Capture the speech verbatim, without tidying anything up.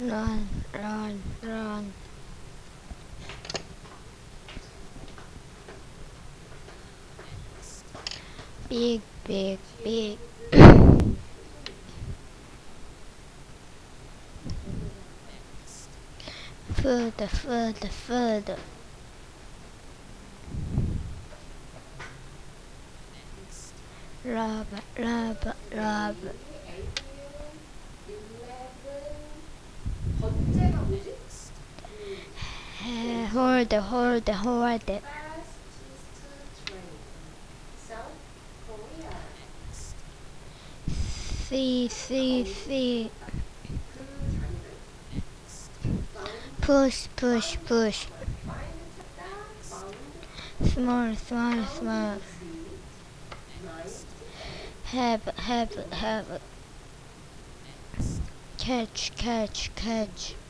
Run, run, run. Big, big, big. Further, further, further. Rubber, rubber, rubber. 번째가 뭐지? Uh, hold, hold, hold. Fastest train. South Korea. See, see, see. 그 자리를 found. Push, push, push. find 찾다. found. Small, small, found small. tree. ninth. Have, have, have. Catch, catch, catch.